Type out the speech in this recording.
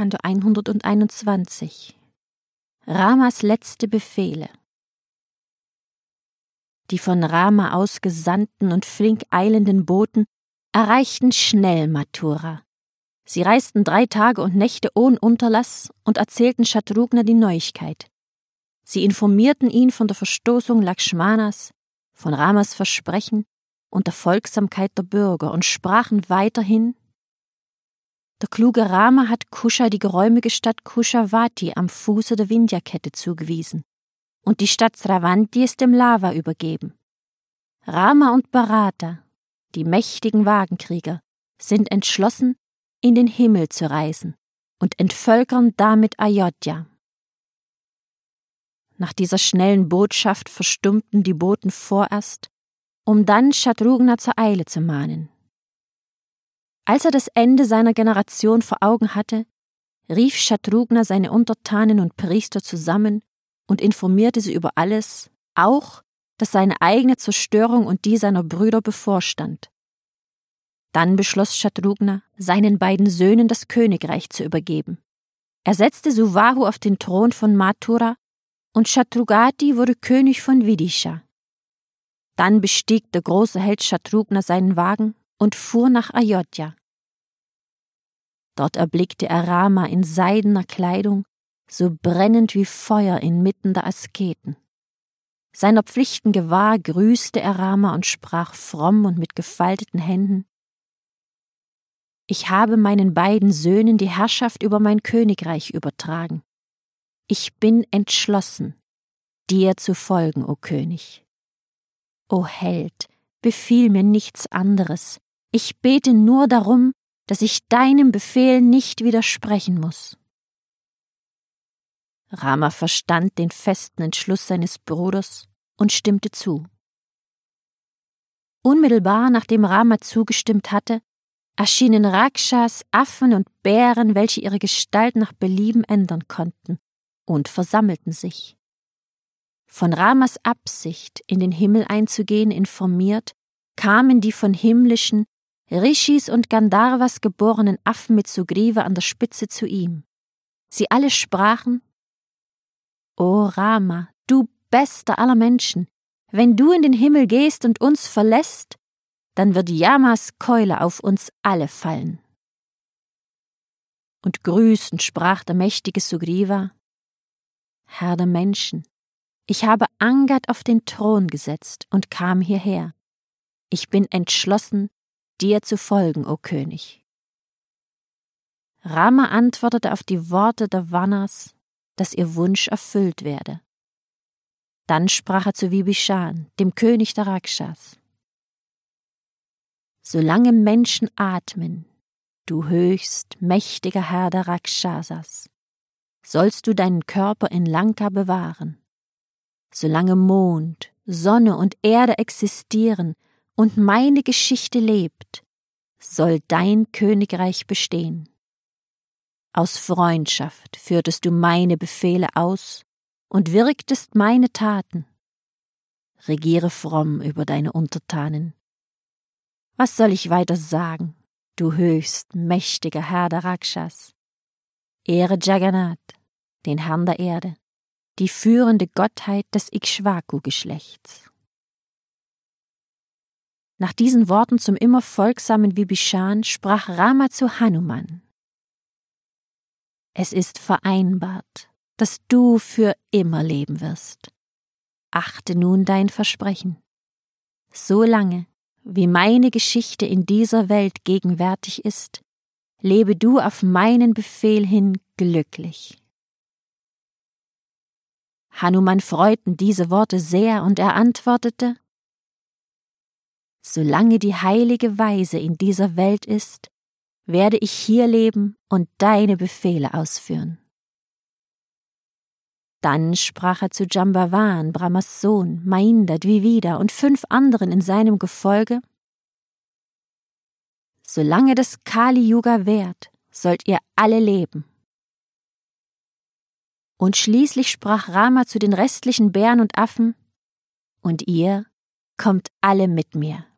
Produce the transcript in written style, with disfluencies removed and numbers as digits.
Kanto 121. Ramas letzte Befehle. Die von Rama ausgesandten und flink eilenden Boten erreichten schnell Mathura. Sie reisten 3 Tage und Nächte ohne Unterlass und erzählten Shatrughna die Neuigkeit. Sie informierten ihn von der Verstoßung Lakshmanas, von Ramas Versprechen und der Folgsamkeit der Bürger und sprachen weiterhin: Der kluge Rama hat Kusha die geräumige Stadt Kushavati am Fuße der Vindhya-Kette zugewiesen und die Stadt Sravanti ist dem Lava übergeben. Rama und Bharata, die mächtigen Wagenkrieger, sind entschlossen, in den Himmel zu reisen und entvölkern damit Ayodhya. Nach dieser schnellen Botschaft verstummten die Boten vorerst, um dann Shatrughna zur Eile zu mahnen. Als er das Ende seiner Generation vor Augen hatte, rief Shatrughna seine Untertanen und Priester zusammen und informierte sie über alles, auch, dass seine eigene Zerstörung und die seiner Brüder bevorstand. Dann beschloss Shatrughna, seinen beiden Söhnen das Königreich zu übergeben. Er setzte Subahu auf den Thron von Mathura und Shatrugati wurde König von Vidisha. Dann bestieg der große Held Shatrughna seinen Wagen und fuhr nach Ayodhya. Dort erblickte er Rama in seidener Kleidung, so brennend wie Feuer inmitten der Asketen. Seiner Pflichten gewahr grüßte er Rama und sprach fromm und mit gefalteten Händen: Ich habe meinen beiden Söhnen die Herrschaft über mein Königreich übertragen. Ich bin entschlossen, dir zu folgen, o König. O Held, befiehl mir nichts anderes. Ich bete nur darum, dass ich deinem Befehl nicht widersprechen muss. Rama verstand den festen Entschluss seines Bruders und stimmte zu. Unmittelbar nachdem Rama zugestimmt hatte, erschienen Rakshas, Affen und Bären, welche ihre Gestalt nach Belieben ändern konnten, und versammelten sich. Von Ramas Absicht, in den Himmel einzugehen, informiert, kamen die von himmlischen Rishis und Gandharvas geborenen Affen mit Sugriva an der Spitze zu ihm. Sie alle sprachen: O Rama, du bester aller Menschen, wenn du in den Himmel gehst und uns verlässt, dann wird Yamas Keule auf uns alle fallen. Und grüßend sprach der mächtige Sugriva: Herr der Menschen, ich habe Angad auf den Thron gesetzt und kam hierher. Ich bin entschlossen, dir zu folgen, o König. Rama antwortete auf die Worte der Vanas, dass ihr Wunsch erfüllt werde. Dann sprach er zu Vibhishan, dem König der Rakshas: Solange Menschen atmen, du höchst mächtiger Herr der Rakshasas, sollst du deinen Körper in Lanka bewahren. Solange Mond, Sonne und Erde existieren und meine Geschichte lebt, soll dein Königreich bestehen. Aus Freundschaft führtest du meine Befehle aus und wirktest meine Taten. Regiere fromm über deine Untertanen. Was soll ich weiter sagen, du höchst mächtiger Herr der Rakshas? Ehre Jagannath, den Herrn der Erde, die führende Gottheit des Ikshvaku-Geschlechts. Nach diesen Worten zum immer folgsamen Vibhishan sprach Rama zu Hanuman: Es ist vereinbart, dass du für immer leben wirst. Achte nun dein Versprechen. Solange, wie meine Geschichte in dieser Welt gegenwärtig ist, lebe du auf meinen Befehl hin glücklich. Hanuman freuten diese Worte sehr und er antwortete: Solange die heilige Weise in dieser Welt ist, werde ich hier leben und deine Befehle ausführen. Dann sprach er zu Jambavan, Brahmas Sohn, Mainda, Dvivida und 5 anderen in seinem Gefolge: Solange das Kali-Yuga währt, sollt ihr alle leben. Und schließlich sprach Rama zu den restlichen Bären und Affen: Und ihr kommt alle mit mir.